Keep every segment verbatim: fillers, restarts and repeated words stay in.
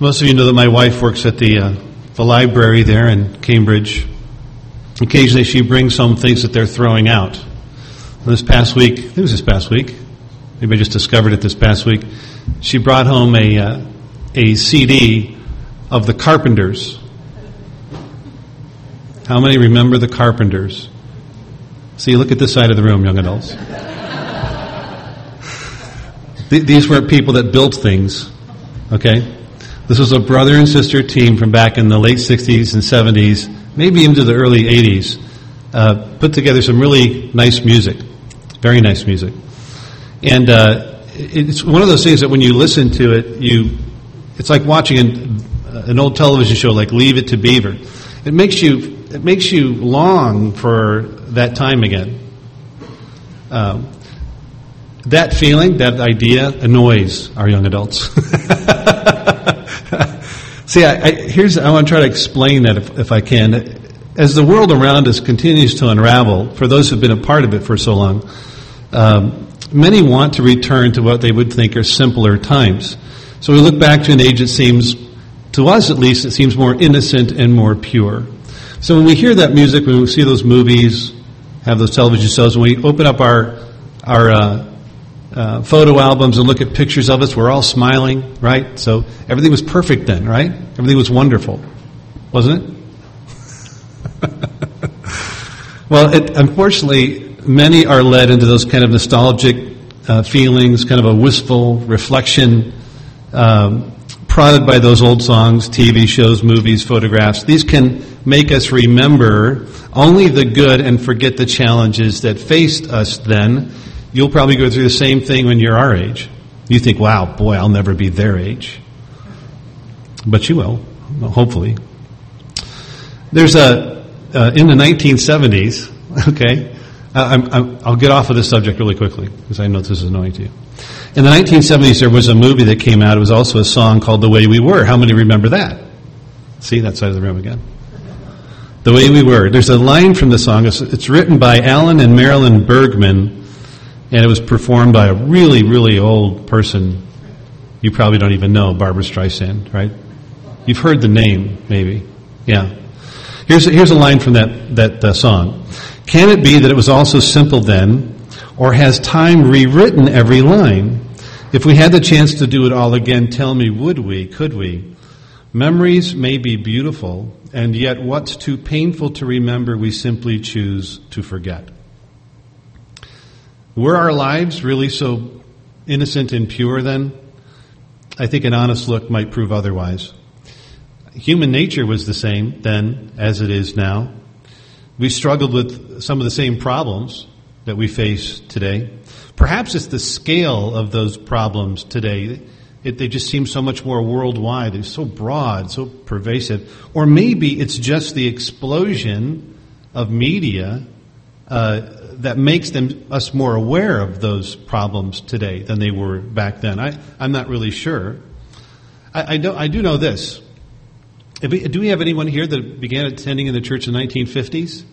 Most of you know that my wife works at the uh, the library there in Cambridge. Occasionally she brings home things that they're throwing out. This past week, I think it was this past week, maybe I just discovered it this past week, she brought home a uh, a C D of the Carpenters. How many remember the Carpenters? See, look at this side of the room, young adults. These weren't people that built things, okay? This was a brother and sister team from back in the late sixties and seventies, maybe into the early eighties, uh, put together some really nice music, very nice music. And uh, it's one of those things that when you listen to it, you it's like watching an, an old television show like Leave It to Beaver. It makes you it makes you long for that time again. Um, that feeling, that idea, annoys our young adults. See, I, I, here's I want to try to explain that if, if I can. As the world around us continues to unravel, for those who've been a part of it for so long, um, many want to return to what they would think are simpler times. So we look back to an age that seems, to us at least, it seems more innocent and more pure. So when we hear that music, when we see those movies, have those television shows, when we open up our our uh, uh, photo albums and look at pictures of us, we're all smiling, right? So everything was perfect then, right? Everything was wonderful, wasn't it? Well, it, unfortunately, many are led into those kind of nostalgic uh, feelings, kind of a wistful reflection, um, prodded by those old songs, T V shows, movies, photographs. These can make us remember only the good and forget the challenges that faced us then. You'll probably go through the same thing when you're our age. You think, wow, boy, I'll never be their age. But you will, hopefully. There's a, uh, in the nineteen seventies, okay, I'm, I'm, I'll get off of this subject really quickly because I know this is annoying to you. In the nineteen seventies, there was a movie that came out. It was also a song called The Way We Were. How many remember that? See, that side of the room again. The Way We Were. There's a line from the song. It's, it's written by Alan and Marilyn Bergman, and it was performed by a really, really old person. You probably don't even know, Barbra Streisand, right? You've heard the name, maybe. Yeah. Here's a, here's a line from that, that uh, song. Can it be that it was also simple then, or has time rewritten every line? If we had the chance to do it all again, tell me, would we, could we? Memories may be beautiful, and yet what's too painful to remember, we simply choose to forget. Were our lives really so innocent and pure then? I think an honest look might prove otherwise. Human nature was the same then as it is now. We struggled with some of the same problems that we face today. Perhaps it's the scale of those problems today. It, they just seem so much more worldwide. They're so broad, so pervasive. Or maybe it's just the explosion of media uh, that makes them us more aware of those problems today than they were back then. I, I'm not really sure. I, I, do, I do know this. Do we have anyone here that began attending in the church in the nineteen fifties?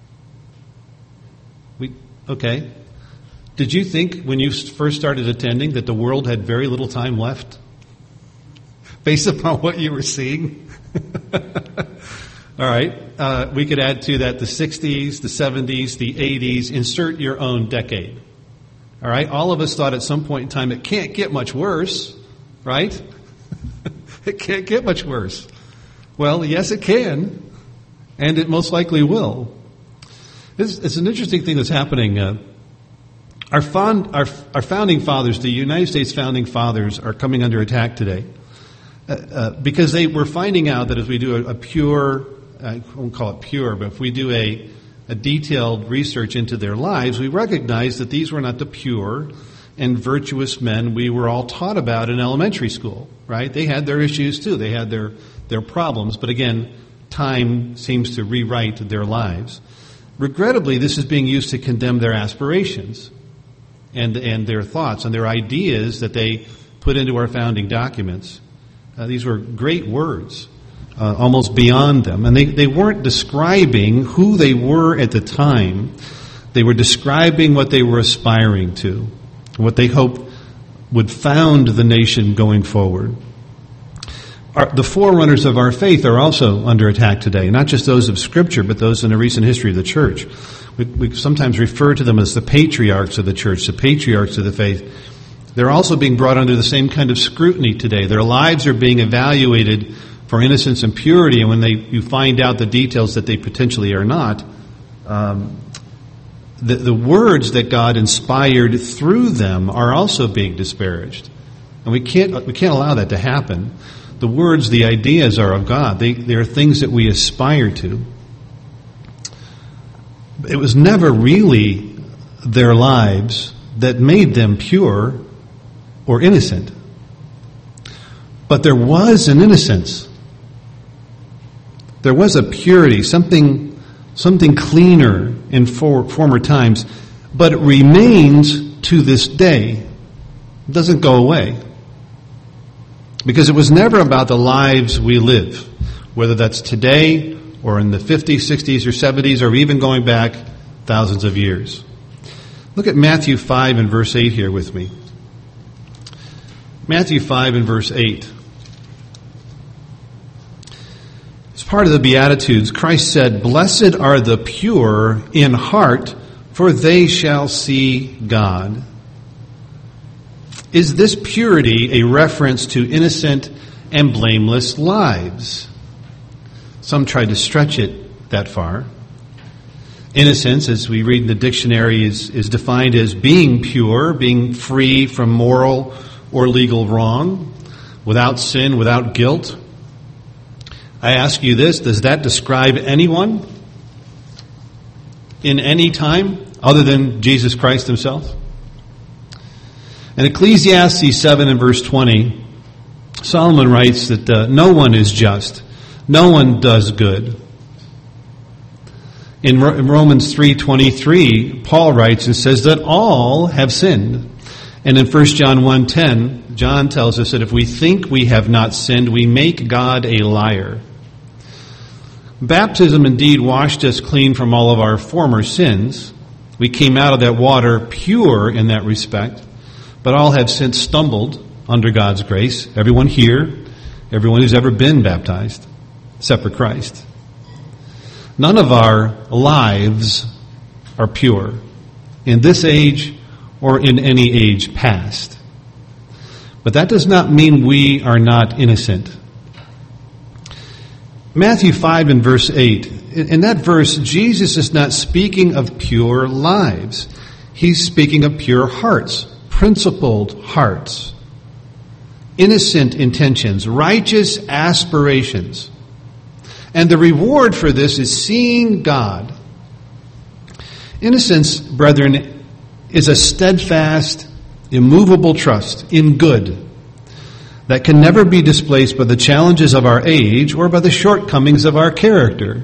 We okay. Did you think when you first started attending that the world had very little time left? Based upon what you were seeing? All right. Uh, we could add to that the sixties, the seventies, the eighties. Insert your own decade. All right. All of us thought at some point in time it can't get much worse, right? It can't get much worse. Well, yes, it can, and it most likely will. It's, it's an interesting thing that's happening. Uh, our, fond, our, our founding fathers, the United States founding fathers, are coming under attack today uh, uh, because they were finding out that if we do a, a pure, I won't call it pure, but if we do a, a detailed research into their lives, we recognize that these were not the pure and virtuous men we were all taught about in elementary school, right? They had their issues too. They had their their problems, but again, time seems to rewrite their lives. Regrettably, this is being used to condemn their aspirations and and their thoughts and their ideas that they put into our founding documents. Uh, these were great words, uh, almost beyond them, and they, they weren't describing who they were at the time. They were describing what they were aspiring to, what they hoped would found the nation going forward. our, the forerunners of our faith are also under attack today, not just those of Scripture, but those in the recent history of the church. We, we sometimes refer to them as the patriarchs of the church, the patriarchs of the faith. They're also being brought under the same kind of scrutiny today. Their lives are being evaluated for innocence and purity, and when they you find out the details that they potentially are not, um, the, the words that God inspired through them are also being disparaged. And we can't we can't allow that to happen. The words, the ideas are of God. They, they are things that we aspire to. It was never really their lives that made them pure or innocent. But there was an innocence. There was a purity, something something cleaner in for, former times, but it remains to this day. It doesn't go away. Because it was never about the lives we live, whether that's today or in the fifties, sixties, or seventies, or even going back thousands of years. Look at Matthew five and verse eight here with me. Matthew five and verse eight. As part of the Beatitudes, Christ said, "Blessed are the pure in heart, for they shall see God." Is this purity a reference to innocent and blameless lives? Some try to stretch it that far. Innocence, as we read in the dictionary, is, is defined as being pure, being free from moral or legal wrong, without sin, without guilt. I ask you this, does that describe anyone in any time other than Jesus Christ himself? In Ecclesiastes seven and verse twenty, Solomon writes that uh, no one is just, no one does good. In, Ro- in Romans three twenty-three, Paul writes and says that all have sinned. And in First John one ten, John tells us that if we think we have not sinned, we make God a liar. Baptism indeed washed us clean from all of our former sins. We came out of that water pure in that respect. But all have since stumbled under God's grace. Everyone here, everyone who's ever been baptized, except for Christ. None of our lives are pure in this age or in any age past. But that does not mean we are not innocent. Matthew five and verse eight. In that verse, Jesus is not speaking of pure lives. He's speaking of pure hearts. Principled hearts, innocent intentions, righteous aspirations. And the reward for this is seeing God. Innocence, brethren, is a steadfast, immovable trust in good that can never be displaced by the challenges of our age or by the shortcomings of our character.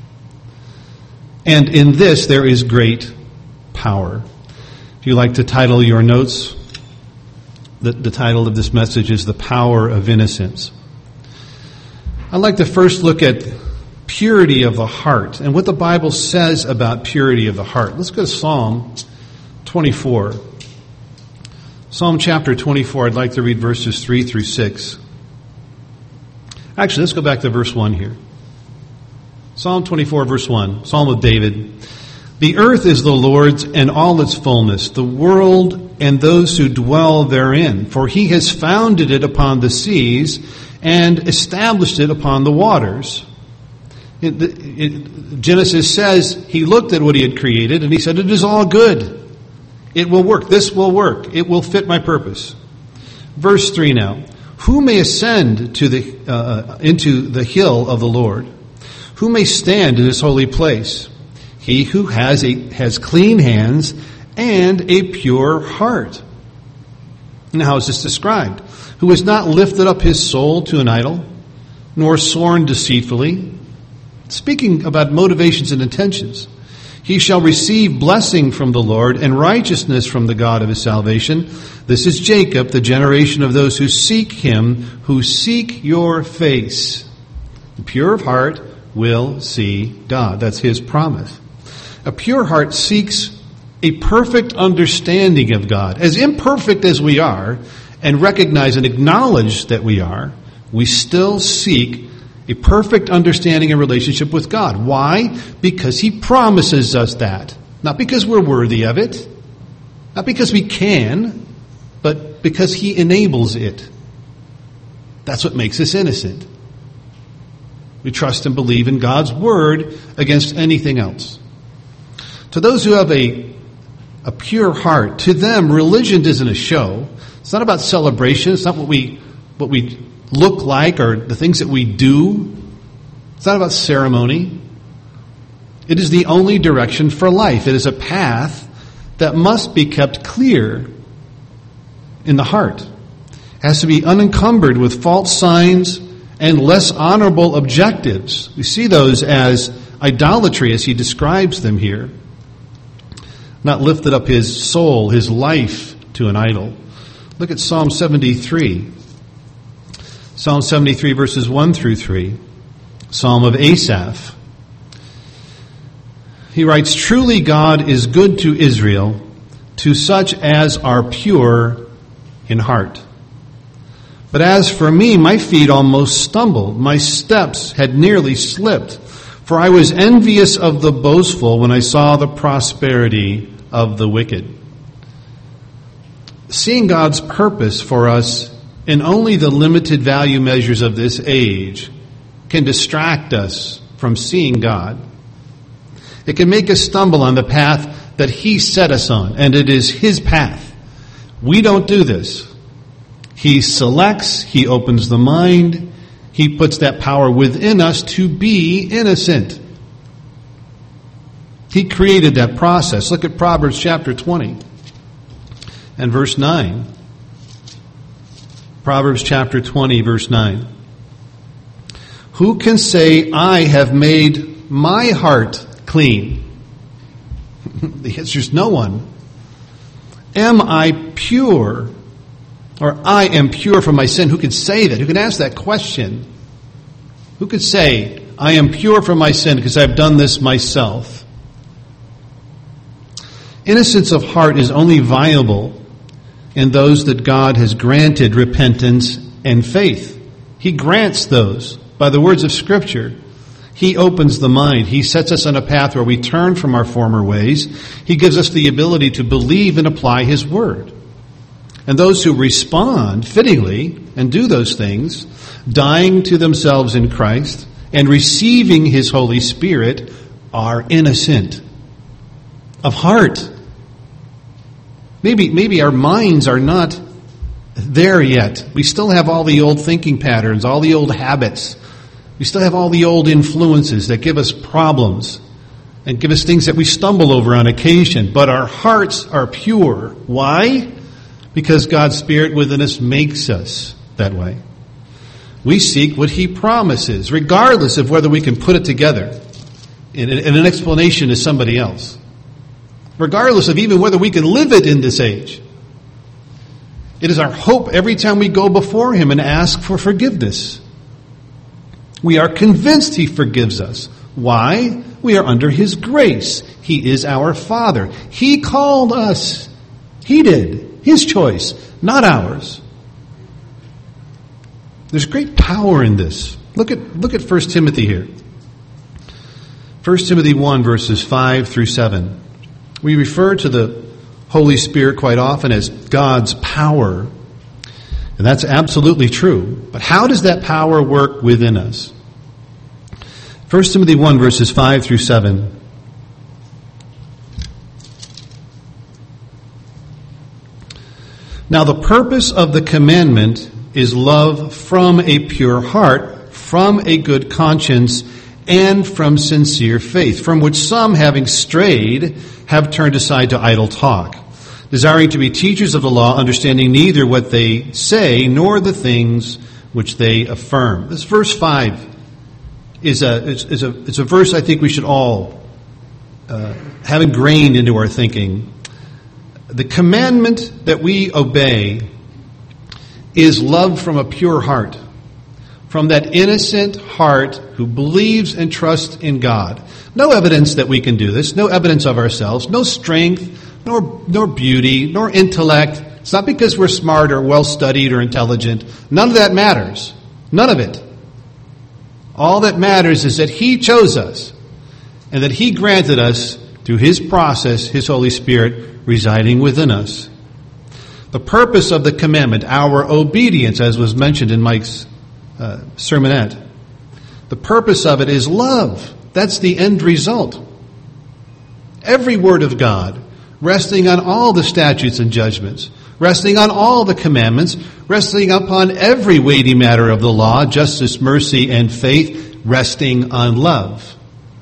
And in this there is great power. If you like to title your notes, the, the title of this message is The Power of Innocence. I'd like to first look at purity of the heart and what the Bible says about purity of the heart. Let's go to Psalm twenty-four. Psalm chapter twenty-four, I'd like to read verses three through six. Actually, let's go back to verse one here. Psalm twenty-four, verse one, Psalm of David. The earth is the Lord's and all its fullness, the world and those who dwell therein. For he has founded it upon the seas and established it upon the waters. It, it, Genesis says he looked at what he had created and he said, it is all good. It will work. This will work. It will fit my purpose. Verse three now. Who may ascend to the uh, into the hill of the Lord? Who may stand in his holy place? He who has a has clean hands and a pure heart. And how is this described? Who has not lifted up his soul to an idol, nor sworn deceitfully. Speaking about motivations and intentions. He shall receive blessing from the Lord and righteousness from the God of his salvation. This is Jacob, the generation of those who seek him, who seek your face. The pure of heart will see God. That's his promise. A pure heart seeks a perfect understanding of God. As imperfect as we are, and recognize and acknowledge that we are, we still seek a perfect understanding and relationship with God. Why? Because He promises us that. Not because we're worthy of it, not because we can, but because He enables it. That's what makes us innocent. We trust and believe in God's Word against anything else. To those who have a, a pure heart, to them, religion isn't a show. It's not about celebration. It's not what we, what we look like or the things that we do. It's not about ceremony. It is the only direction for life. It is a path that must be kept clear in the heart. It has to be unencumbered with false signs and less honorable objectives. We see those as idolatry as he describes them here. Not lifted up his soul, his life to an idol. Look at Psalm seventy-three. Psalm seventy-three verses one through three. Psalm of Asaph. He writes, "Truly God is good to Israel, to such as are pure in heart. But as for me, my feet almost stumbled. My steps had nearly slipped. For I was envious of the boastful when I saw the prosperity of the wicked." Seeing God's purpose for us in only the limited value measures of this age can distract us from seeing God. It can make us stumble on the path that He set us on, and it is His path. We don't do this. He selects, He opens the mind, He puts that power within us to be innocent. He created that process. Look at Proverbs chapter twenty and verse nine. Proverbs chapter twenty, verse nine. "Who can say, I have made my heart clean?" The answer is no one. "Am I pure? Or I am pure from my sin?" Who could say that? Who can ask that question? Who could say, I am pure from my sin because I've done this myself? Innocence of heart is only viable in those that God has granted repentance and faith. He grants those by the words of Scripture. He opens the mind. He sets us on a path where we turn from our former ways. He gives us the ability to believe and apply His Word. And those who respond fittingly and do those things, dying to themselves in Christ and receiving His Holy Spirit, are innocent of heart. Maybe, maybe our minds are not there yet. We still have all the old thinking patterns, all the old habits. We still have all the old influences that give us problems and give us things that we stumble over on occasion. But our hearts are pure. Why? Because God's Spirit within us makes us that way. We seek what He promises, regardless of whether we can put it together in an explanation to somebody else. Regardless of even whether we can live it in this age. It is our hope every time we go before Him and ask for forgiveness. We are convinced He forgives us. Why? We are under His grace. He is our Father. He called us. He did. His choice, not ours. There's great power in this. Look at look at First Timothy here. First Timothy one, verses five through seven. We refer to the Holy Spirit quite often as God's power. And that's absolutely true. But how does that power work within us? First Timothy one, verses five through seven. "Now the purpose of the commandment is love from a pure heart, from a good conscience, and from sincere faith, from which some, having strayed, have turned aside to idle talk, desiring to be teachers of the law, understanding neither what they say nor the things which they affirm." This verse five is a is, is a it's a verse I think we should all uh, have ingrained into our thinking. The commandment that we obey is love from a pure heart, from that innocent heart who believes and trusts in God. No evidence that we can do this, no evidence of ourselves, no strength, nor nor beauty, nor intellect. It's not because we're smart or well-studied or intelligent. None of that matters. None of it. All that matters is that He chose us and that He granted us, through His process, His Holy Spirit residing within us. The purpose of the commandment, our obedience, as was mentioned in Mike's uh, sermonette, the purpose of it is love. That's the end result. Every word of God, resting on all the statutes and judgments, resting on all the commandments, resting upon every weighty matter of the law, justice, mercy, and faith, resting on love.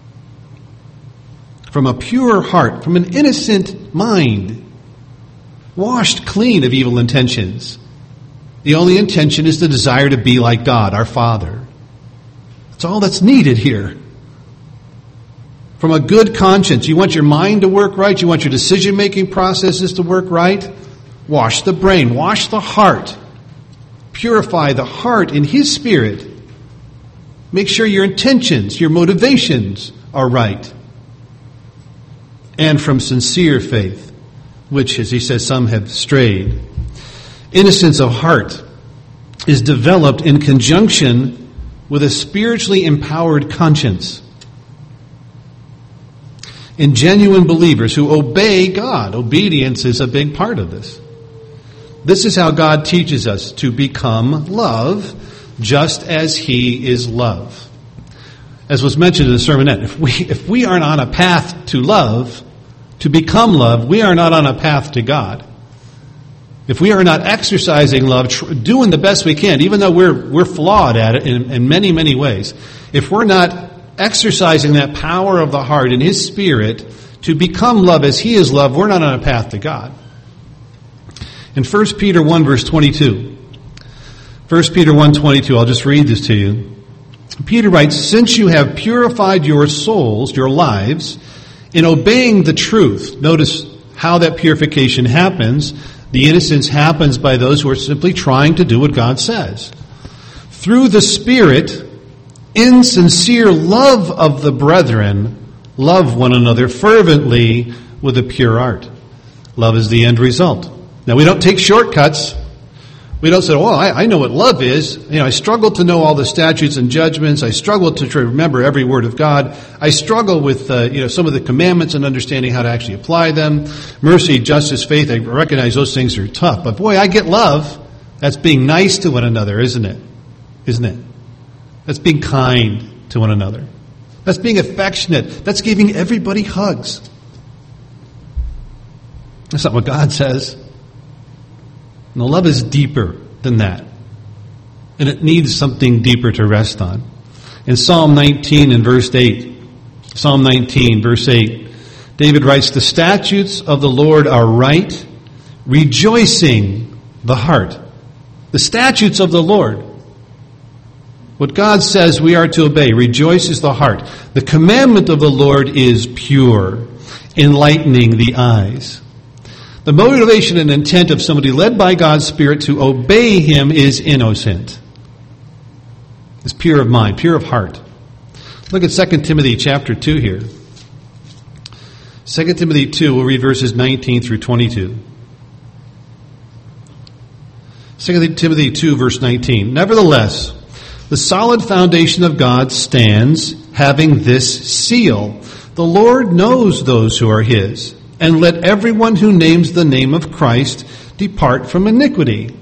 From a pure heart, from an innocent mind, washed clean of evil intentions. The only intention is the desire to be like God, our Father. That's all that's needed here. From a good conscience, you want your mind to work right, you want your decision-making processes to work right, wash the brain, wash the heart, purify the heart in His Spirit. Make sure your intentions, your motivations are right. And from sincere faith, which, as he says, some have strayed. Innocence of heart is developed in conjunction with a spiritually empowered conscience. In genuine believers who obey God, obedience is a big part of this. This is how God teaches us to become love, just as He is love. As was mentioned in the sermonette, if we, if we aren't on a path to love, to become love, we are not on a path to God. If we are not exercising love, tr- doing the best we can, even though we're we're flawed at it in, in many, many ways, if we're not exercising that power of the heart in His Spirit to become love as He is love, we're not on a path to God. In First Peter one, verse twenty-two, First Peter one twenty-two, I'll just read this to you. Peter writes, "Since you have purified your souls, your lives, in obeying the truth," notice how that purification happens. The innocence happens by those who are simply trying to do what God says. "Through the Spirit, in sincere love of the brethren, love one another fervently with a pure heart." Love is the end result. Now, we don't take shortcuts. We don't say, "Oh, I, I know what love is. You know, I struggle to know all the statutes and judgments. I struggle to try to remember every word of God. I struggle with uh, you know some of the commandments and understanding how to actually apply them. Mercy, justice, faith. I recognize those things are tough. But boy, I get love. That's being nice to one another, isn't it? Isn't it? That's being kind to one another. That's being affectionate. That's giving everybody hugs. That's not what God says. No, love is deeper than that. And it needs something deeper to rest on. In Psalm nineteen and verse eight, Psalm nineteen, verse eight, David writes, "The statutes of the Lord are right, rejoicing the heart." The statutes of the Lord. What God says we are to obey rejoices the heart. The commandment of the Lord is pure, enlightening the eyes. The motivation and intent of somebody led by God's Spirit to obey Him is innocent. It's pure of mind, pure of heart. Look at Second Timothy chapter two here. Second Timothy two, we'll read verses nineteen through twenty-two. Second Timothy two, verse nineteen. "Nevertheless, the solid foundation of God stands, having this seal. The Lord knows those who are His. And let everyone who names the name of Christ depart from iniquity."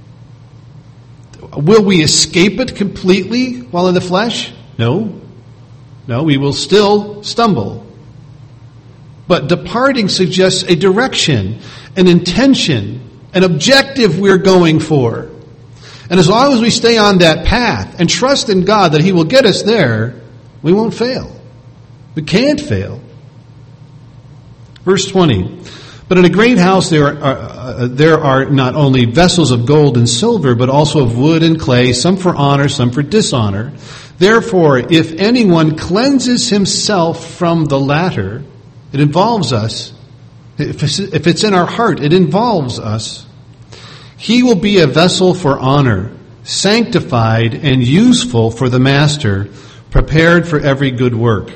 Will we escape it completely while in the flesh? No. No, we will still stumble. But departing suggests a direction, an intention, an objective we're going for. And as long as we stay on that path and trust in God that He will get us there, we won't fail. We can't fail. Verse twenty, "But in a great house there are, uh, there are not only vessels of gold and silver, but also of wood and clay, some for honor, some for dishonor. Therefore, if anyone cleanses himself from the latter," it involves us. If it's in our heart, it involves us. "He will be a vessel for honor, sanctified and useful for the master, prepared for every good work.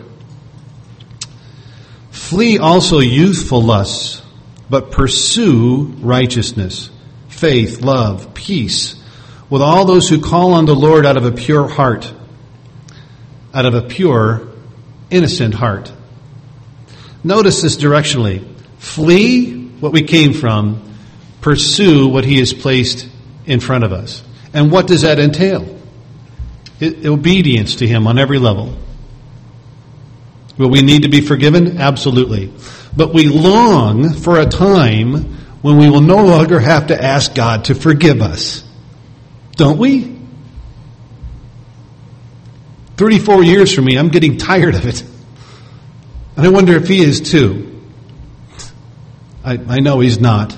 Flee also youthful lusts, but pursue righteousness, faith, love, peace, with all those who call on the Lord out of a pure heart, out of a pure, innocent heart. Notice this directionally. Flee what we came from, pursue what he has placed in front of us. And what does that entail? It, obedience to him on every level. Will we need to be forgiven? Absolutely. But we long for a time when we will no longer have to ask God to forgive us. Don't we? thirty-four years for me, I'm getting tired of it. And I wonder if he is too. I, I know he's not.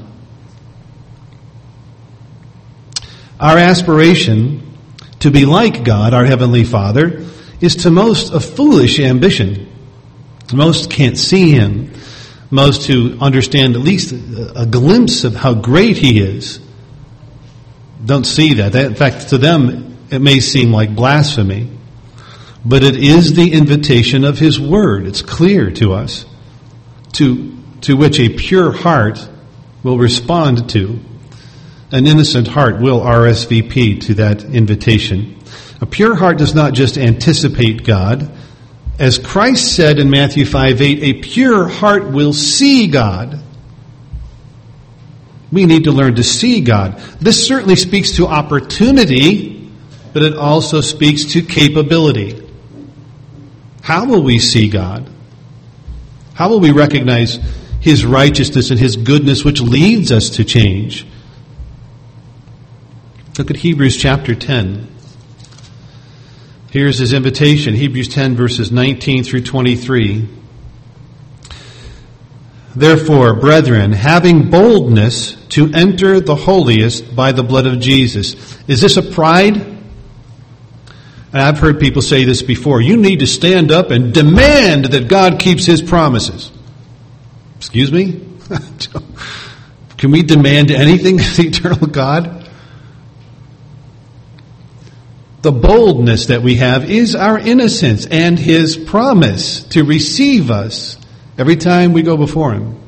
Our aspiration to be like God, our Heavenly Father, is to most a foolish ambition. Most can't see him. Most who understand at least a, a glimpse of how great he is don't see that. that. In fact, to them, it may seem like blasphemy. But it is the invitation of his word. It's clear to us, to, to which a pure heart will respond to. An innocent heart will R S V P to that invitation. A pure heart does not just anticipate God. As Christ said in Matthew five eight, a pure heart will see God. We need to learn to see God. This certainly speaks to opportunity, but it also speaks to capability. How will we see God? How will we recognize his righteousness and his goodness, which leads us to change? Look at Hebrews chapter ten. Here's his invitation, Hebrews ten, verses nineteen through twenty-three. Therefore, brethren, having boldness to enter the holiest by the blood of Jesus. Is this a pride? And I've heard people say this before. You need to stand up and demand that God keeps his promises. Excuse me? Can we demand anything of the eternal God? The boldness that we have is our innocence and his promise to receive us every time we go before him.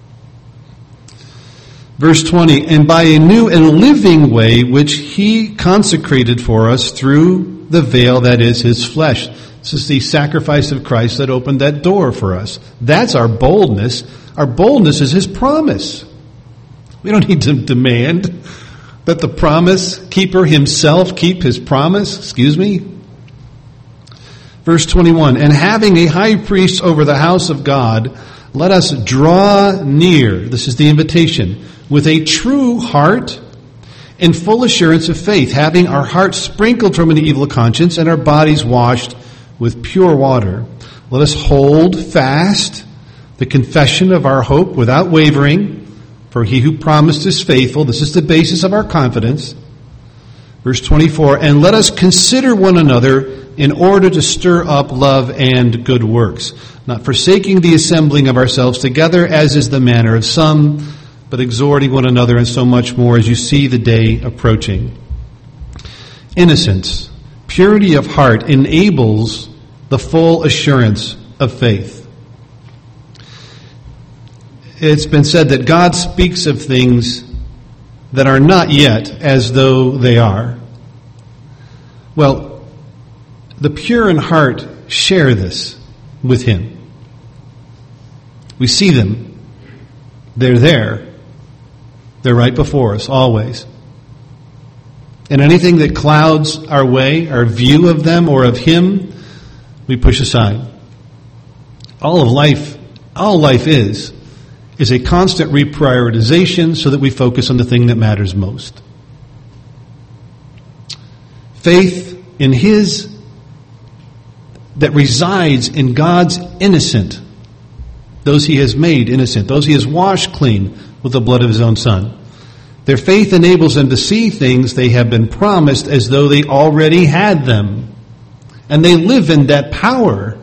Verse twenty, and by a new and living way which he consecrated for us through the veil that is his flesh. This is the sacrifice of Christ that opened that door for us. That's our boldness. Our boldness is his promise. We don't need to demand that the promise keeper himself keep his promise. Excuse me. Verse twenty-one, and having a high priest over the house of God, let us draw near. This is the invitation. With a true heart in full assurance of faith, having our hearts sprinkled from an evil conscience and our bodies washed with pure water. Let us hold fast the confession of our hope without wavering. For he who promised is faithful. This is the basis of our confidence. Verse twenty-four, and let us consider one another in order to stir up love and good works, not forsaking the assembling of ourselves together, as is the manner of some, but exhorting one another, and so much more as you see the day approaching. Innocence, purity of heart enables the full assurance of faith. It's been said that God speaks of things that are not yet as though they are. Well, the pure in heart share this with him. We see them. They're there. They're right before us, always. And anything that clouds our way, our view of them or of him, we push aside. All of life, all life is, is a constant reprioritization so that we focus on the thing that matters most. Faith in his, that resides in God's innocent, those he has made innocent, those he has washed clean with the blood of his own Son. Their faith enables them to see things they have been promised as though they already had them. And they live in that power.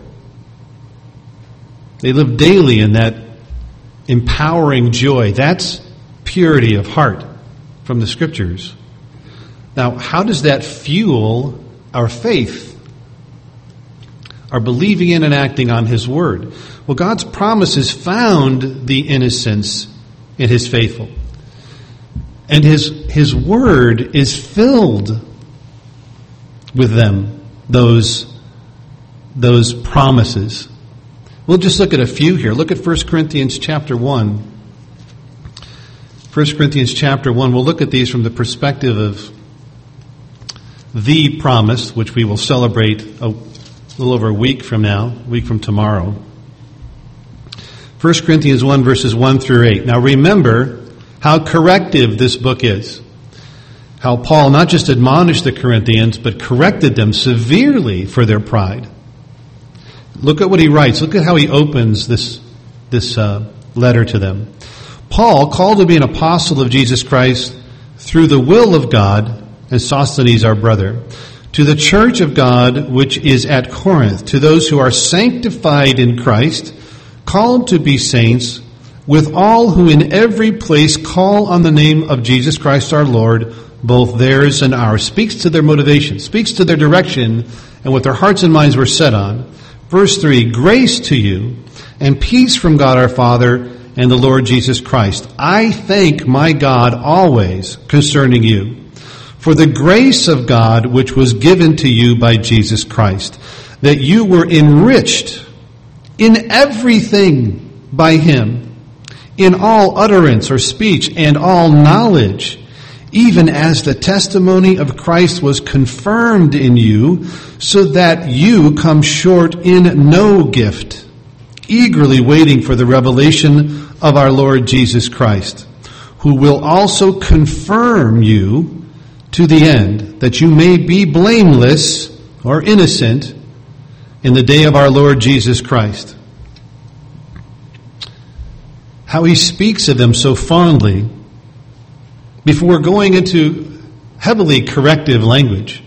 They live daily in that empowering joy. That's purity of heart from the Scriptures. Now, how does that fuel our faith? Our believing in and acting on his word. Well, God's promises found the innocence in his faithful. And his, his word is filled with them, those, those promises. We'll just look at a few here. Look at First Corinthians chapter one. First Corinthians chapter one. We'll look at these from the perspective of the promise, which we will celebrate a little over a week from now, a week from tomorrow. First Corinthians one, verses one through eight. Now remember how corrective this book is. How Paul not just admonished the Corinthians, but corrected them severely for their pride. Look at what he writes. Look at how he opens this, this uh, letter to them. Paul, called to be an apostle of Jesus Christ through the will of God, and Sosthenes our brother, to the church of God which is at Corinth, to those who are sanctified in Christ, called to be saints, with all who in every place call on the name of Jesus Christ our Lord, both theirs and ours. Speaks to their motivation, speaks to their direction, and what their hearts and minds were set on. Verse three, grace to you, and peace from God our Father, and the Lord Jesus Christ. I thank my God always concerning you, for the grace of God which was given to you by Jesus Christ, that you were enriched in everything by him, in all utterance or speech and all knowledge, even as the testimony of Christ was confirmed in you, so that you come short in no gift, eagerly waiting for the revelation of our Lord Jesus Christ, who will also confirm you to the end, that you may be blameless or innocent in the day of our Lord Jesus Christ. How he speaks of them so fondly before going into heavily corrective language.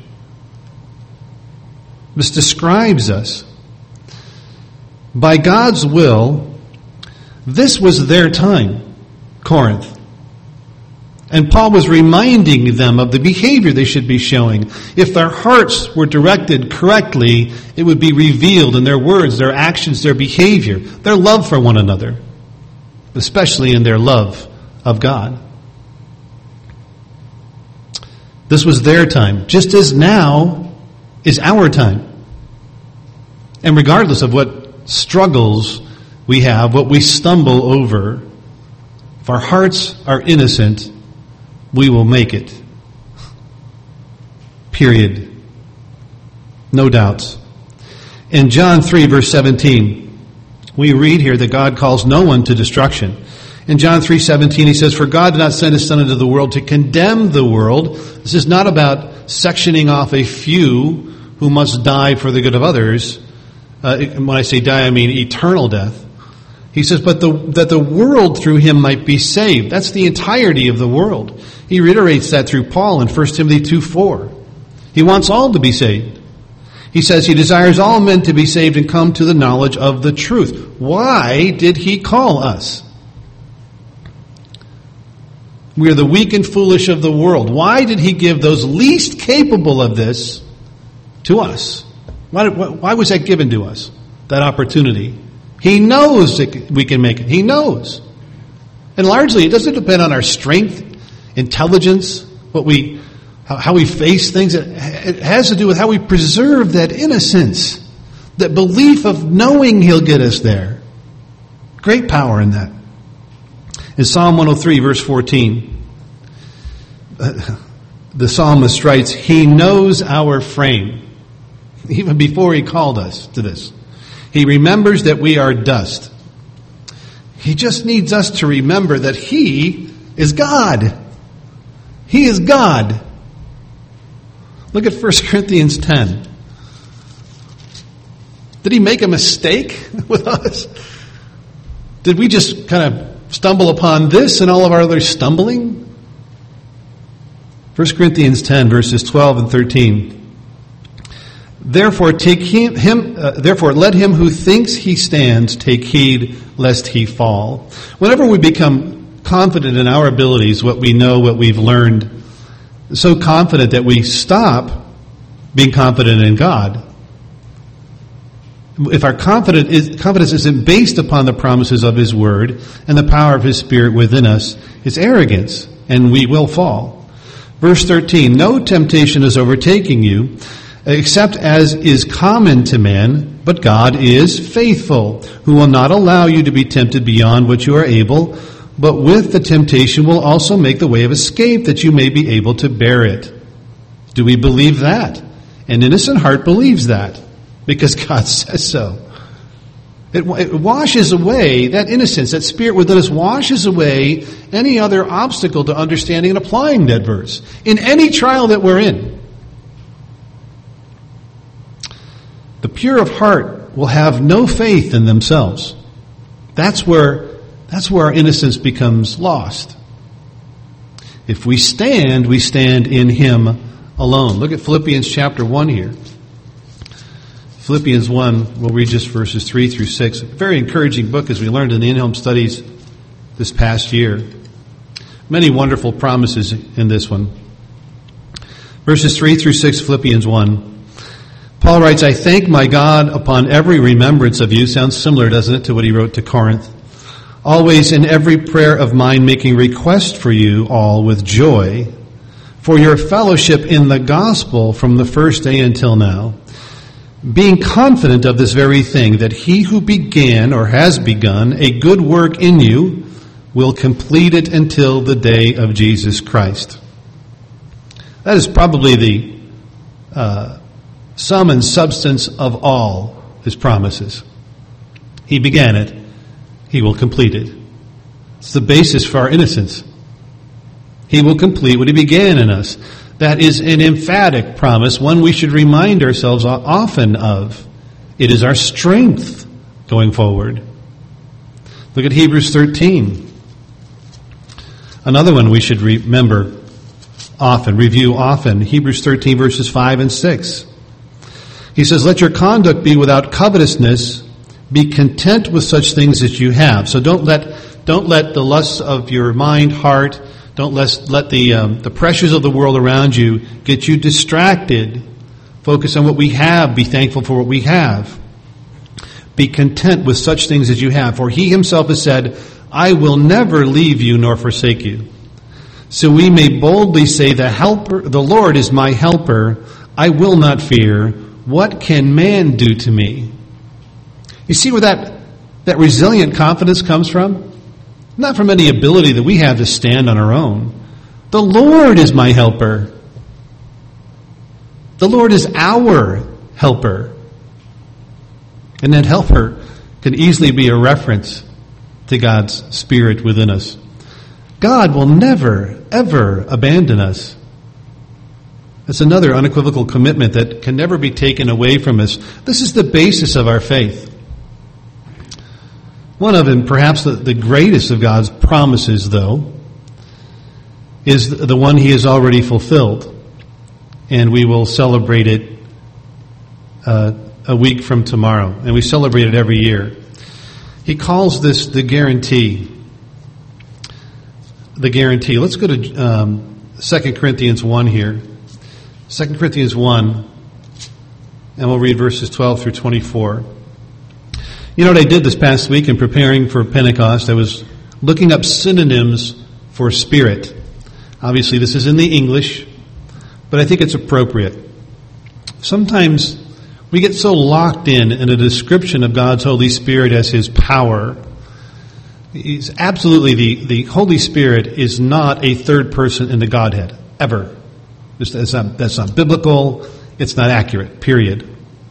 This describes us. By God's will, this was their time, Corinth. And Paul was reminding them of the behavior they should be showing. If their hearts were directed correctly, it would be revealed in their words, their actions, their behavior, their love for one another, especially in their love of God. This was their time, just as now is our time. And regardless of what struggles we have, what we stumble over, if our hearts are innocent, we will make it. Period. No doubts. In John three, verse seventeen, we read here that God calls no one to destruction. In John three seventeen, he says, for God did not send his Son into the world to condemn the world. This is not about sectioning off a few who must die for the good of others. Uh, when I say die, I mean eternal death. He says, but the, that the world through him might be saved. That's the entirety of the world. He reiterates that through Paul in First Timothy two four. He wants all to be saved. He says he desires all men to be saved and come to the knowledge of the truth. Why did he call us? We are the weak and foolish of the world. Why did he give those least capable of this to us? Why, why was that given to us, that opportunity? He knows that we can make it. He knows. And largely, it doesn't depend on our strength, intelligence, what we, how, how we face things. It, it has to do with how we preserve that innocence, that belief of knowing he'll get us there. Great power in that. In Psalm one oh three, verse fourteen, uh, the psalmist writes, he knows our frame, even before he called us to this. He remembers that we are dust. He just needs us to remember that he is God. He is God. Look at First Corinthians ten. Did he make a mistake with us? Did we just kind of stumble upon this and all of our other stumbling? First Corinthians ten, verses twelve and thirteen. Therefore, take him. him uh, therefore, let him who thinks he stands take heed lest he fall. Whenever we become confident in our abilities, what we know, what we've learned, so confident that we stop being confident in God. If our confidence, is, confidence isn't based upon the promises of his word and the power of his Spirit within us, it's arrogance. and we will fall. Verse thirteen, no temptation is overtaking you, except as is common to man, but God is faithful, who will not allow you to be tempted beyond what you are able, but with the temptation will also make the way of escape, that you may be able to bear it. Do we believe that? An innocent heart believes that, because God says so. It, it washes away, that innocence, that spirit within us washes away any other obstacle to understanding and applying that verse in any trial that we're in. The pure of heart will have no faith in themselves. That's where, that's where our innocence becomes lost. If we stand, we stand in Him alone. Look at Philippians chapter one here. Philippians one, we'll read just verses three through six. A very encouraging book, as we learned in the in-home studies this past year. Many wonderful promises in this one. Verses three through six, Philippians one. Paul writes, I thank my God upon every remembrance of you. Sounds similar, doesn't it, to what he wrote to Corinth. Always in every prayer of mine making request for you all with joy, for your fellowship in the gospel from the first day until now, being confident of this very thing, that he who began or has begun a good work in you will complete it until the day of Jesus Christ. That is probably the uh, sum and substance of all his promises. He began it. He will complete it. It's the basis for our innocence. He will complete what he began in us. That is an emphatic promise, one we should remind ourselves often of. It is our strength going forward. Look at Hebrews thirteen. Another one we should remember often, review often. Hebrews thirteen, verses five and six. He says, let your conduct be without covetousness. Be content with such things as you have. So don't let, don't let the lusts of your mind, heart, Don't let, let the um, the pressures of the world around you get you distracted. Focus on what we have. Be thankful for what we have. Be content with such things as you have. For he himself has said, I will never leave you nor forsake you. So we may boldly say, the helper, the Lord is my helper. I will not fear. What can man do to me? You see where that, that resilient confidence comes from? Not from any ability that we have to stand on our own. The Lord is my helper. The Lord is our helper. And that helper can easily be a reference to God's Spirit within us. God will never, ever abandon us. That's another unequivocal commitment that can never be taken away from us. This is the basis of our faith. One of them, perhaps the, the greatest of God's promises, though, is the one he has already fulfilled. And we will celebrate it uh, a week from tomorrow. And we celebrate it every year. He calls this the guarantee. The guarantee. Let's go to um, Second Corinthians one here. Second Corinthians one, and we'll read verses twelve through twenty-four. You know what I did this past week in preparing for Pentecost? I was looking up synonyms for spirit. Obviously, this is in the English, but I think it's appropriate. Sometimes we get so locked in in a description of God's Holy Spirit as His power. He's absolutely, the, the Holy Spirit is not a third person in the Godhead, ever. That's not, that's not biblical. It's not accurate, period.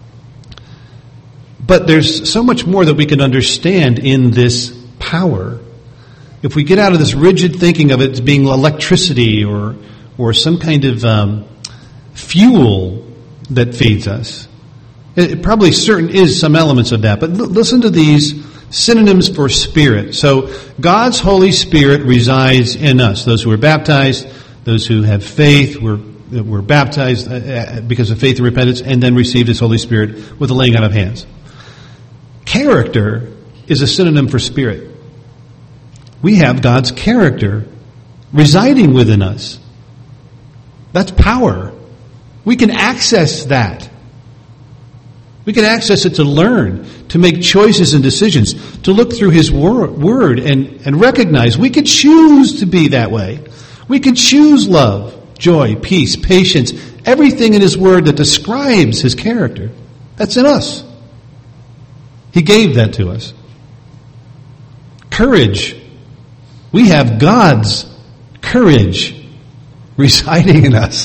But there's so much more that we can understand in this power. If we get out of this rigid thinking of it as being electricity or or some kind of um, fuel that feeds us, it, it probably certain is some elements of that. But l- listen to these synonyms for spirit. So God's Holy Spirit resides in us. Those who are baptized, those who have faith, we're were baptized because of faith and repentance, and then received His Holy Spirit with the laying on of hands. Character is a synonym for spirit. We have God's character residing within us. That's power. We can access that. We can access it to learn, to make choices and decisions, to look through His wor- word and, and recognize we could choose to be that way. We can choose love, joy, peace, patience, everything in His Word that describes His character. That's in us. He gave that to us. Courage. We have God's courage residing in us.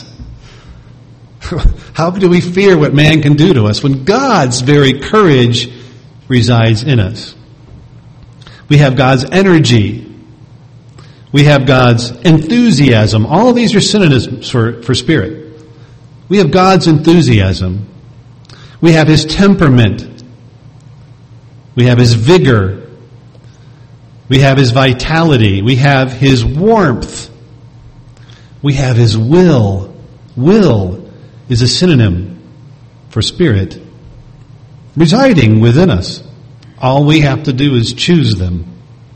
How do we fear what man can do to us when God's very courage resides in us? We have God's energy. We have God's enthusiasm. All of these are synonyms for, for spirit. We have God's enthusiasm. We have His temperament. We have His vigor. We have His vitality. We have His warmth. We have His will. Will is a synonym for spirit residing within us. All we have to do is choose them.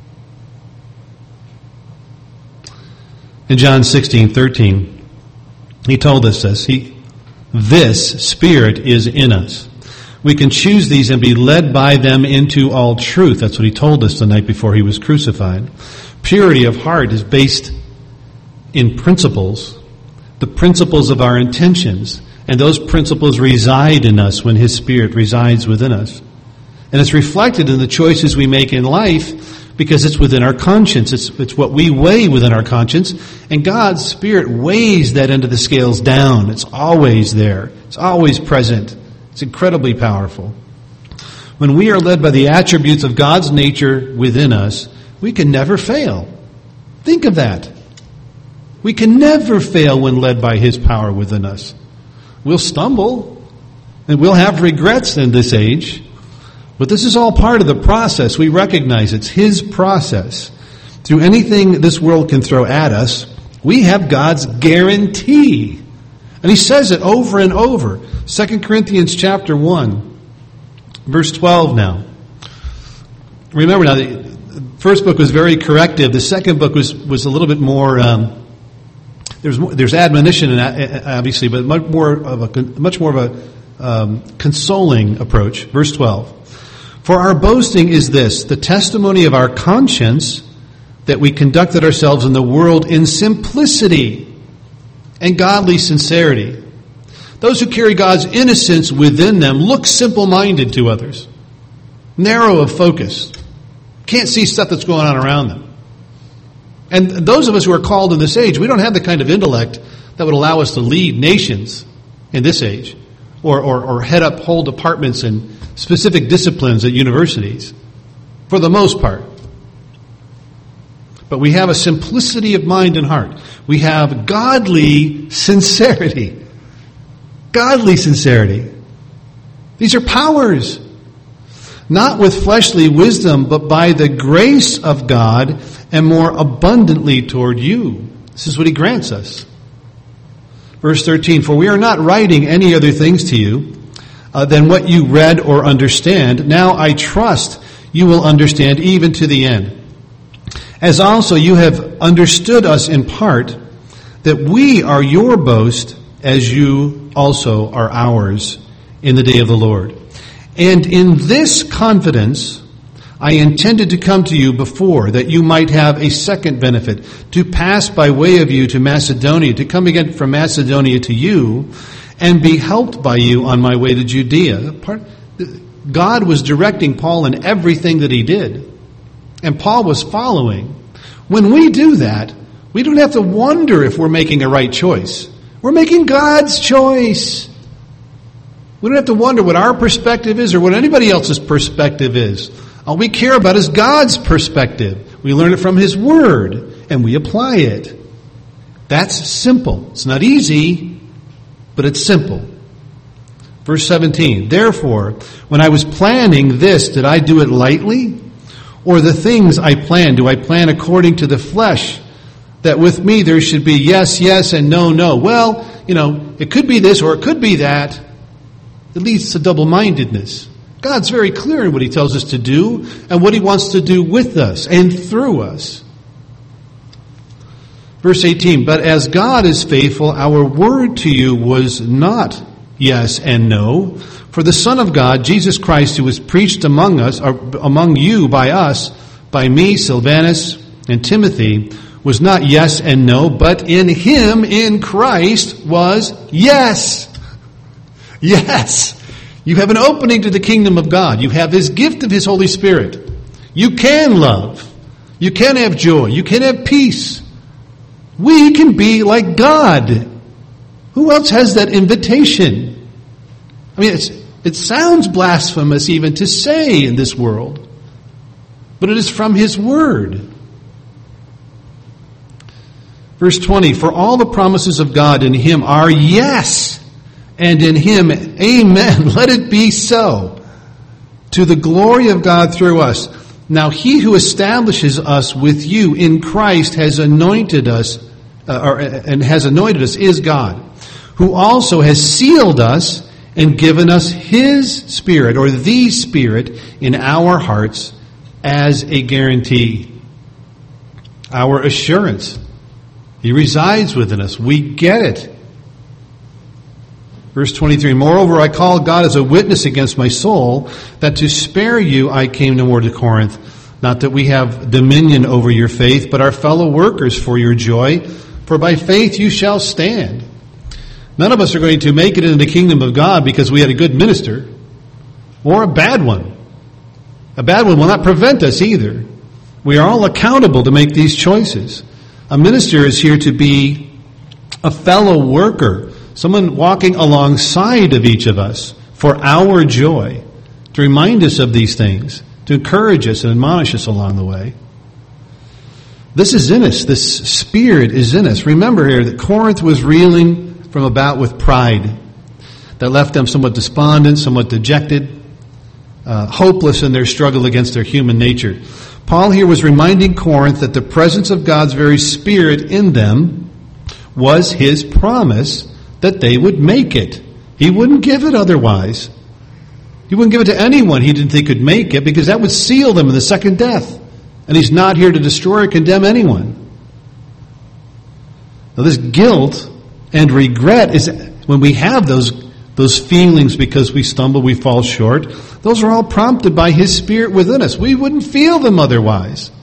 In John sixteen thirteen, He told us this. He, this Spirit is in us. We can choose these and be led by them into all truth. That's what He told us the night before He was crucified. Purity of heart is based in principles, the principles of our intentions. And those principles reside in us when His Spirit resides within us. And it's reflected in the choices we make in life because it's within our conscience. It's, it's what we weigh within our conscience. And God's Spirit weighs that into the scales down. It's always there. It's always present. It's incredibly powerful. When we are led by the attributes of God's nature within us, we can never fail. Think of that. We can never fail when led by His power within us. We'll stumble, and we'll have regrets in this age, but this is all part of the process. We recognize it's His process. Through anything this world can throw at us, we have God's guarantee. And He says it over and over. Second Corinthians chapter one, verse twelve now. Remember now, the first book was very corrective. The second book was, was a little bit more... Um, There's more, there's admonition, obviously, but much more of a much more of a um, consoling approach. Verse twelve: For our boasting is this, the testimony of our conscience, that we conducted ourselves in the world in simplicity and godly sincerity. Those who carry God's innocence within them look simple-minded to others, narrow of focus, can't see stuff that's going on around them. And those of us who are called in this age, we don't have the kind of intellect that would allow us to lead nations in this age or, or, or head up whole departments in specific disciplines at universities, for the most part. But we have a simplicity of mind and heart. We have godly sincerity. Godly sincerity. These are powers. Not with fleshly wisdom, but by the grace of God, and more abundantly toward you. This is what He grants us. Verse thirteen, For we are not writing any other things to you uh, than what you read or understand. Now I trust you will understand even to the end. As also you have understood us in part, that we are your boast, as you also are ours in the day of the Lord. And in this confidence I intended to come to you before, that you might have a second benefit, to pass by way of you to Macedonia, to come again from Macedonia to you, and be helped by you on my way to Judea. God was directing Paul in everything that he did, and Paul was following. When we do that, we don't have to wonder if we're making a right choice. We're making God's choice. We don't have to wonder what our perspective is or what anybody else's perspective is. All we care about is God's perspective. We learn it from His Word, and we apply it. That's simple. It's not easy, but it's simple. Verse seventeen, Therefore, when I was planning this, did I do it lightly? Or the things I plan, do I plan according to the flesh? That with me there should be yes, yes, and no, no. Well, you know, it could be this or it could be that. It leads to double-mindedness. God's very clear in what He tells us to do and what He wants to do with us and through us. Verse eighteen, But as God is faithful, our word to you was not yes and no. For the Son of God, Jesus Christ, who was preached among us, or among you by us, by me, Silvanus, and Timothy, was not yes and no, but in him, in Christ, was yes. Yes. You have an opening to the kingdom of God. You have his gift of his Holy Spirit. You can love. You can have joy. You can have peace. We can be like God. Who else has that invitation? I mean, it's, it sounds blasphemous even to say in this world, but it is from his word. Verse twenty, for all the promises of God in him are yes, and in him amen. Let it be so, to the glory of God through us. Now he who establishes us with you in Christ has anointed us, uh, or, and has anointed us is God, who also has sealed us and given us his Spirit, or the Spirit, in our hearts as a guarantee. Our assurance. He resides within us. We get it. Verse twenty-three, moreover, I call God as a witness against my soul, that to spare you I came no more to Corinth. Not that we have dominion over your faith, but are fellow workers for your joy. For by faith you shall stand. None of us are going to make it into the kingdom of God because we had a good minister, or a bad one. A bad one will not prevent us either. We are all accountable to make these choices. A minister is here to be a fellow worker, someone walking alongside of each of us for our joy, to remind us of these things, to encourage us and admonish us along the way. This is in us. This Spirit is in us. Remember here that Corinth was reeling from about with pride that left them somewhat despondent, somewhat dejected, uh, hopeless in their struggle against their human nature. Paul here was reminding Corinth that the presence of God's very Spirit in them was his promise that they would make it. He wouldn't give it otherwise. He wouldn't give it to anyone he didn't think could make it, because that would seal them in the second death. And he's not here to destroy or condemn anyone. Now this guilt and regret is when we have those those feelings because we stumble, we fall short. Those are all prompted by his Spirit within us. We wouldn't feel them otherwise.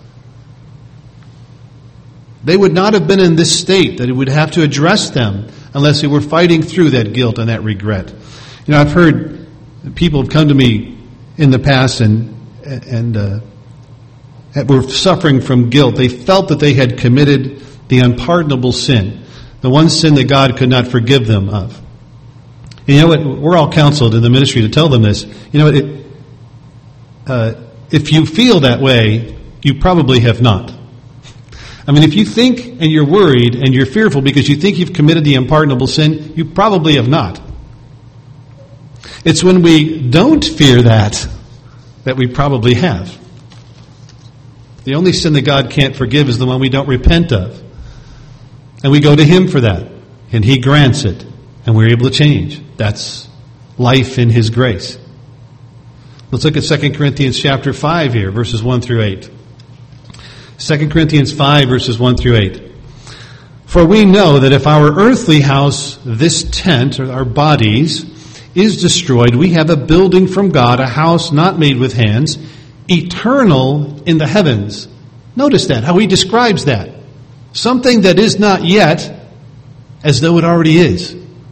They would not have been in this state that he would have to address them unless we were fighting through that guilt and that regret. You know, I've heard people have come to me in the past and and uh, were suffering from guilt. They felt that they had committed the unpardonable sin, the one sin that God could not forgive them of. And you know what? We're all counseled in the ministry to tell them this. You know, it, uh, if you feel that way, you probably have not. I mean, if you think and you're worried and you're fearful because you think you've committed the unpardonable sin, you probably have not. It's when we don't fear that that we probably have. The only sin that God can't forgive is the one we don't repent of. And we go to him for that. And he grants it. And we're able to change. That's life in his grace. Let's look at Second Corinthians chapter five here, verses one through eight. Second Corinthians five, verses one through eight. For we know that if our earthly house, this tent, or our bodies, is destroyed, we have a building from God, a house not made with hands, eternal in the heavens. Notice that, how he describes that. Something that is not yet, as though it already is.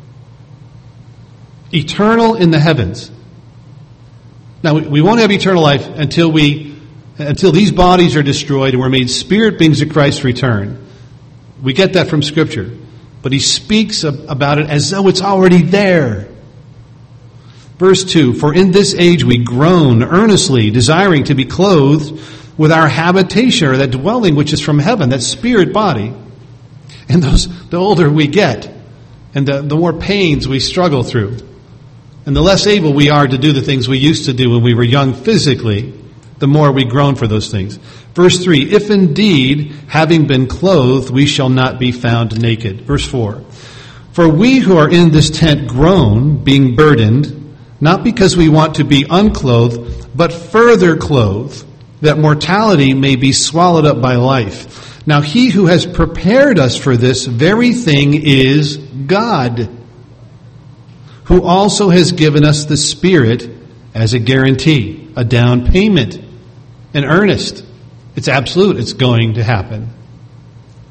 Eternal in the heavens. Now, we won't have eternal life until we, until these bodies are destroyed and we're made spirit beings at Christ's return. We get that from Scripture. But he speaks about it as though it's already there. Verse two, for in this age we groan earnestly, desiring to be clothed with our habitation, or that dwelling which is from heaven, that spirit body. And those, the older we get, and the, the more pains we struggle through, and the less able we are to do the things we used to do when we were young physically, the more we groan for those things. Verse three, if indeed, having been clothed, we shall not be found naked. Verse four, for we who are in this tent groan, being burdened, not because we want to be unclothed, but further clothed, that mortality may be swallowed up by life. Now he who has prepared us for this very thing is God, who also has given us the Spirit as a guarantee, a down payment, an earnest. It's absolute. It's going to happen.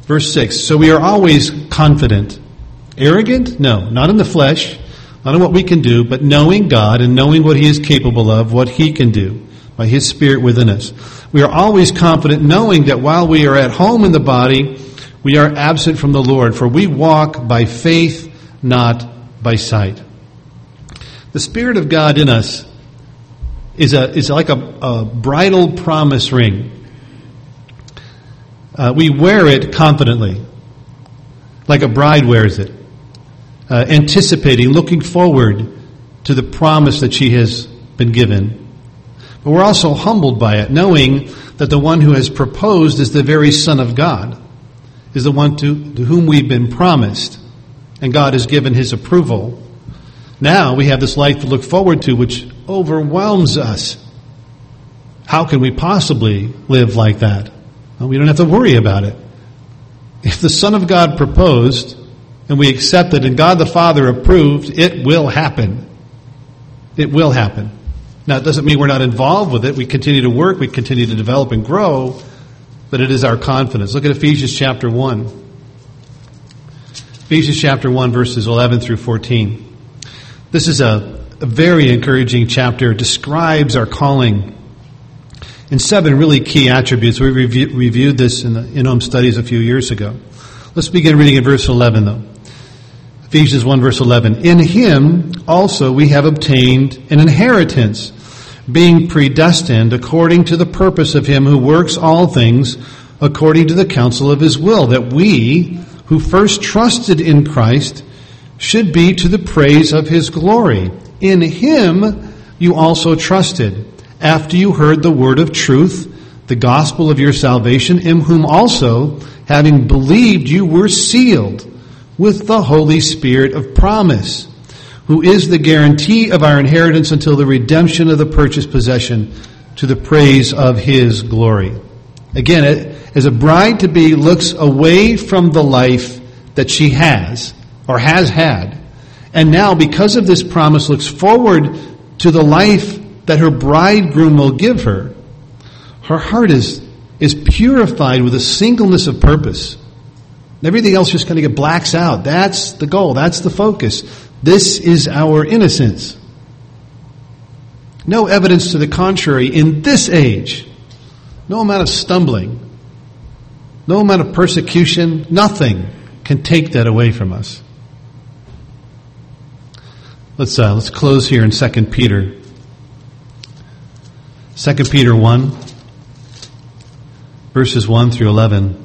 Verse six, so we are always confident. Arrogant? No, not in the flesh, not in what we can do, but knowing God and knowing what He is capable of, what He can do by His Spirit within us. We are always confident knowing that while we are at home in the body, we are absent from the Lord, for we walk by faith, not by sight. The Spirit of God in us is a is like a, a bridal promise ring. Uh, we wear it confidently, like a bride wears it, uh, anticipating, looking forward to the promise that she has been given. But we're also humbled by it, knowing that the one who has proposed is the very Son of God, is the one to, to whom we've been promised, and God has given His approval. Now we have this life to look forward to, which overwhelms us. How can we possibly live like that? Well, we don't have to worry about it. If the Son of God proposed, and we accepted, and God the Father approved, it will happen. It will happen. Now, it doesn't mean we're not involved with it. We continue to work, we continue to develop and grow, but it is our confidence. Look at Ephesians chapter one. Ephesians chapter one, verses eleven through fourteen. This is a, a very encouraging chapter. It describes our calling in seven really key attributes. We review, reviewed this in the in-home studies a few years ago. Let's begin reading in verse eleven, though. Ephesians one, verse eleven. In Him also we have obtained an inheritance, being predestined according to the purpose of Him who works all things according to the counsel of His will, that we, who first trusted in Christ, should be to the praise of His glory. In Him you also trusted, after you heard the word of truth, the gospel of your salvation, in whom also, having believed, you were sealed with the Holy Spirit of promise, who is the guarantee of our inheritance until the redemption of the purchased possession, to the praise of His glory. Again, as a bride-to-be looks away from the life that she has, or has had, and now, because of this promise, looks forward to the life that her bridegroom will give her, her heart is, is purified with a singleness of purpose. Everything else just kind of get blacks out. That's the goal. That's the focus. This is our innocence. No evidence to the contrary in this age. No amount of stumbling, no amount of persecution, nothing can take that away from us. Let's uh, let's close here in Second Peter. Second Peter one, verses one through eleven.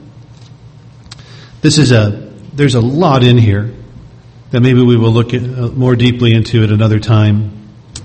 This is a there's a lot in here that maybe we will look at, uh, more deeply into at another time.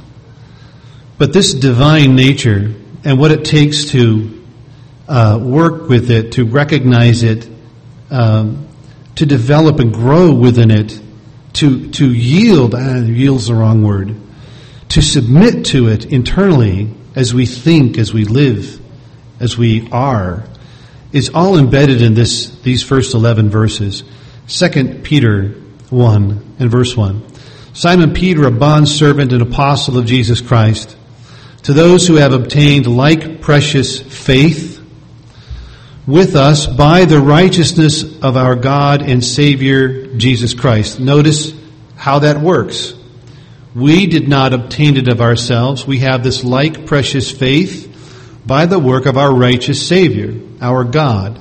But this divine nature and what it takes to uh, work with it, to recognize it, um, to develop and grow within it, to to yield, ah, yield's the wrong word, to submit to it internally as we think, as we live, as we are, is all embedded in this these first eleven verses. Second Peter one and verse one. Simon Peter, a bondservant and apostle of Jesus Christ, to those who have obtained like precious faith with us by the righteousness of our God and Savior Jesus Christ. Notice how that works. We did not obtain it of ourselves. We have this like precious faith by the work of our righteous Savior, our God.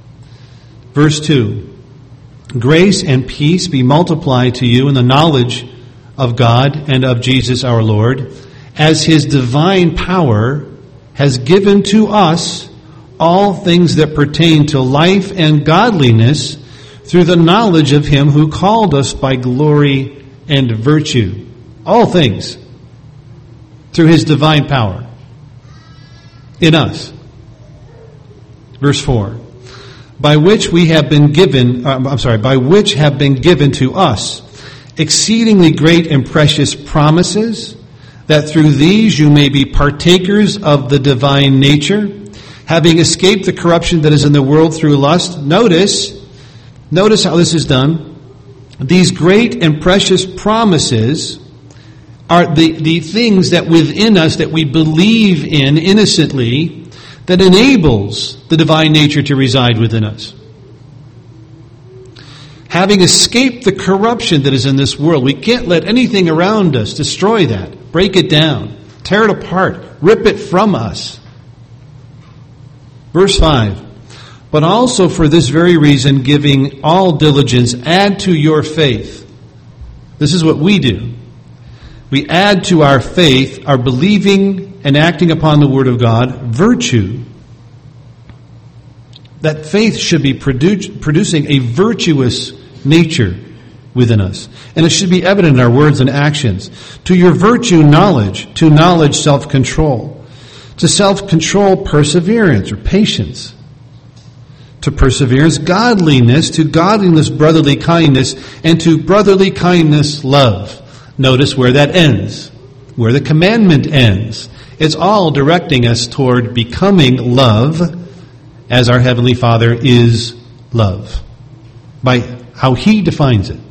Verse two. Grace and peace be multiplied to you in the knowledge of God and of Jesus our Lord, as His divine power has given to us all things that pertain to life and godliness through the knowledge of Him who called us by glory and virtue. All things through His divine power in us. Verse four. By which we have been given, uh, I'm sorry, by which have been given to us exceedingly great and precious promises, that through these you may be partakers of the divine nature, having escaped the corruption that is in the world through lust. Notice, notice how this is done. These great and precious promises are the, the things that within us that we believe in innocently, that enables the divine nature to reside within us. Having escaped the corruption that is in this world, we can't let anything around us destroy that, break it down, tear it apart, rip it from us. Verse five, but also for this very reason, giving all diligence, add to your faith. This is what we do. We add to our faith, our believing and acting upon the Word of God, virtue. That faith should be produ- producing a virtuous nature within us. And it should be evident in our words and actions. To your virtue, knowledge. To knowledge, self-control. To self-control, perseverance or patience. To perseverance, godliness. To godliness, brotherly kindness. And to brotherly kindness, love. Notice where that ends. Where the commandment ends. It's all directing us toward becoming love as our Heavenly Father is love. By how He defines it.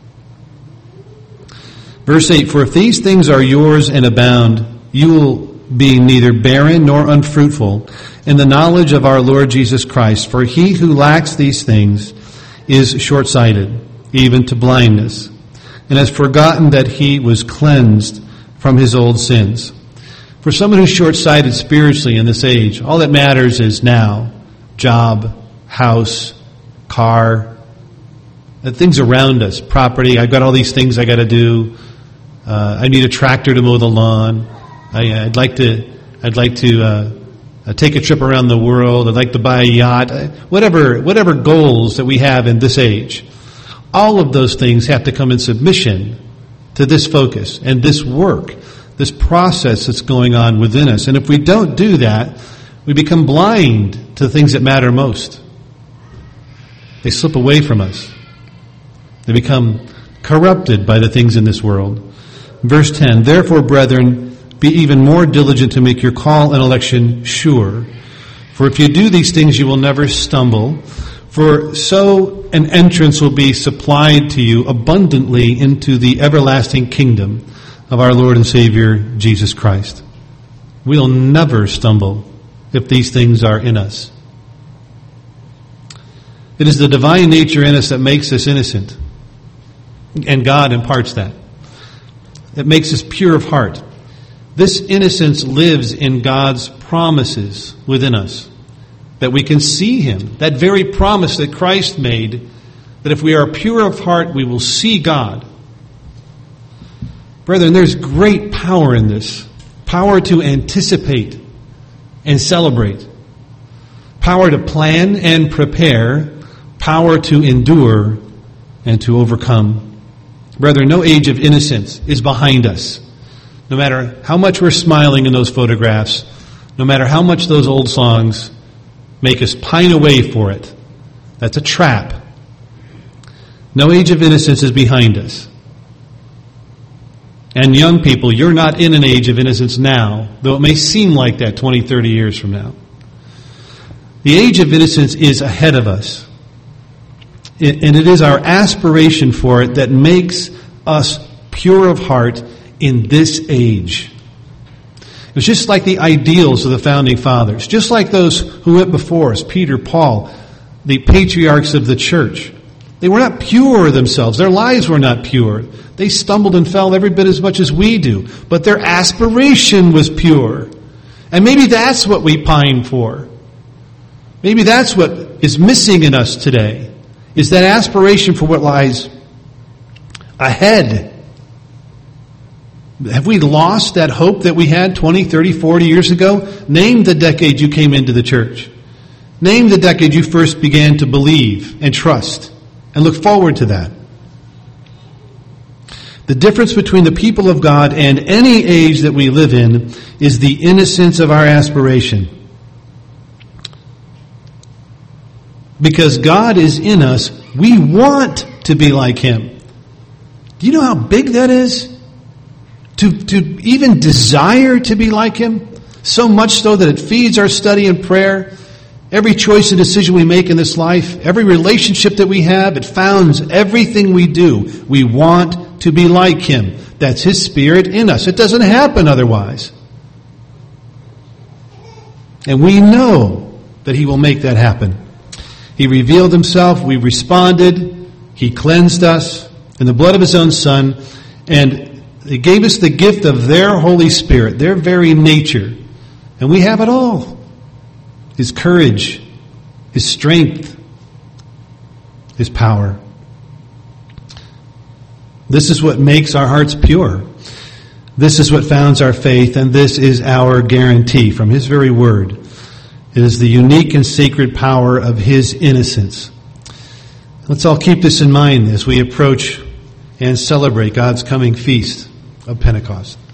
Verse eight, for if these things are yours and abound, you will be neither barren nor unfruitful in the knowledge of our Lord Jesus Christ. For he who lacks these things is short-sighted, even to blindness, and has forgotten that he was cleansed from his old sins. For someone who's short-sighted spiritually in this age, all that matters is now. Job, house, car, the things around us, property. I've got all these things I got to do. Uh, I need a tractor to mow the lawn. I, I'd like to. I'd like to uh, uh, take a trip around the world. I'd like to buy a yacht. Uh, whatever, whatever goals that we have in this age, all of those things have to come in submission to this focus and this work, this process that's going on within us. And if we don't do that, we become blind to the things that matter most. They slip away from us. They become corrupted by the things in this world. Verse ten, therefore, brethren, be even more diligent to make your call and election sure. For if you do these things, you will never stumble. For so an entrance will be supplied to you abundantly into the everlasting kingdom of our Lord and Savior, Jesus Christ. We'll never stumble if these things are in us. It is the divine nature in us that makes us innocent. And God imparts that. It makes us pure of heart. This innocence lives in God's promises within us. That we can see Him. That very promise that Christ made, that if we are pure of heart, we will see God. Brethren, there's great power in this. Power to anticipate and celebrate. Power to plan and prepare. Power to endure and to overcome. Brethren, no age of innocence is behind us. No matter how much we're smiling in those photographs, no matter how much those old songs make us pine away for it, that's a trap. No age of innocence is behind us. And young people, you're not in an age of innocence now, though it may seem like that twenty, thirty years from now. The age of innocence is ahead of us. And it is our aspiration for it that makes us pure of heart in this age. It was just like the ideals of the founding fathers, just like those who went before us, Peter, Paul, the patriarchs of the church. They were not pure themselves. Their lives were not pure. They stumbled and fell every bit as much as we do. But their aspiration was pure. And maybe that's what we pine for. Maybe that's what is missing in us today, is that aspiration for what lies ahead. Have we lost that hope that we had twenty, thirty, forty years ago? Name the decade you came into the church. Name the decade you first began to believe and trust and look forward to that. The difference between the people of God and any age that we live in is the innocence of our aspiration. Because God is in us, we want to be like Him. Do you know how big that is? To, to even desire to be like Him? So much so that it feeds our study and prayer. Every choice and decision we make in this life, every relationship that we have, it founds everything we do. We want to be like Him. That's His Spirit in us. It doesn't happen otherwise. And we know that He will make that happen. He revealed Himself. We responded. He cleansed us in the blood of His own Son, and He gave us the gift of their Holy Spirit, their very nature. And we have it all. His courage, His strength, His power. This is what makes our hearts pure. This is what founds our faith, and this is our guarantee from His very word. It is the unique and sacred power of His innocence. Let's all keep this in mind as we approach and celebrate God's coming feast of Pentecost.